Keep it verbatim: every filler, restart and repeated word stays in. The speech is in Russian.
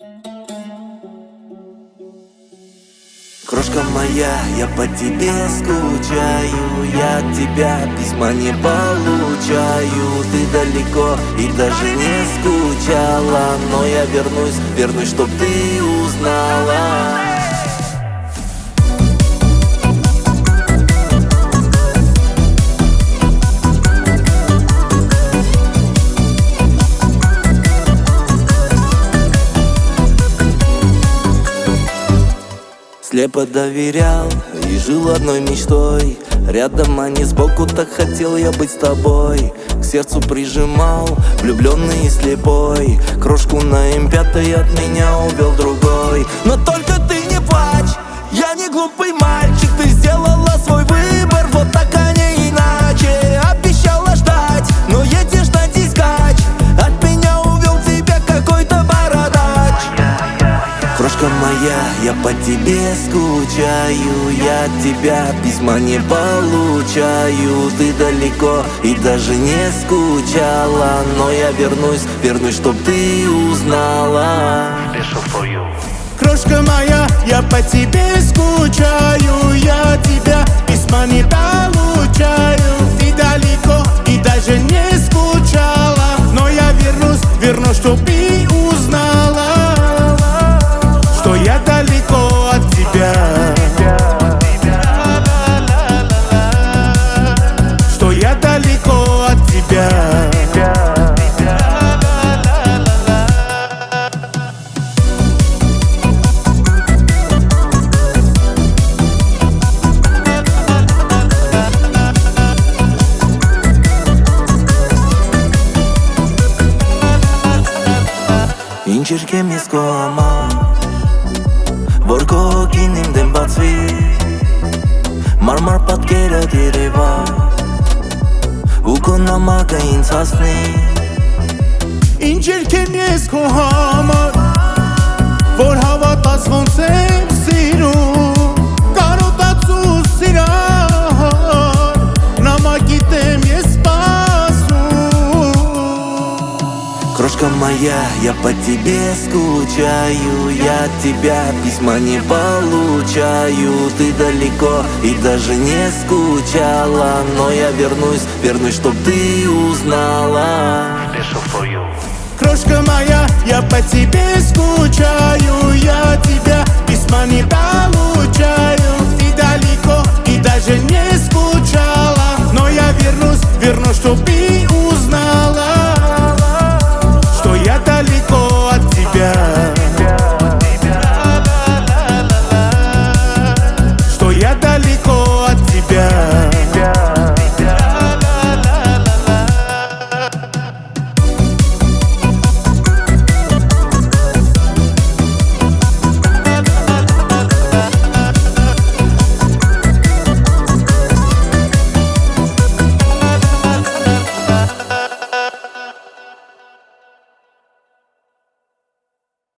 Крошка моя, я по тебе скучаю, я от тебя письма не получаю. Ты далеко и даже не скучала, но я вернусь, вернусь, чтоб ты узнала. Слепо доверял и жил одной мечтой. Рядом, а не сбоку, так хотел я быть с тобой. К сердцу прижимал, влюбленный и слепой. Крошку на эм пять от меня увел другой. Но только ты не плачь, я не глупый мальчик. Ты сделала свой выбор, вот так, а не иначе. Обещала ждать, но едешь на дискач. От меня увел тебя какой-то бородач. Крошка моя, я по тебе скучаю, я от тебя письма не получаю. Ты далеко и даже не скучала, но я вернусь, вернусь, чтоб ты узнала. Крошка моя, я по тебе скучаю, я от тебя письма не получаю. Ты далеко и даже не скучала, но я вернусь, вернусь, чтоб ты узнала, что я далеко от тебя, что я далеко от тебя. Ինչ եմ ես քո համար, որ քո հոգին իմ դեմ բացվի, մարմար պատկերդ երևա, ու քո նամակը ինձ հասնի։ Ինչ եմ ես քո համար, որ հավատաս ոնց եմ սիրում, կարոտաց ու սիրար, նամակիդ եմ ես Крошка моя, я по тебе скучаю, я от тебя письма не получаю. Ты далеко и даже не скучала, но я вернусь, вернусь, чтоб ты узнала. Крошка моя, я по тебе скучаю.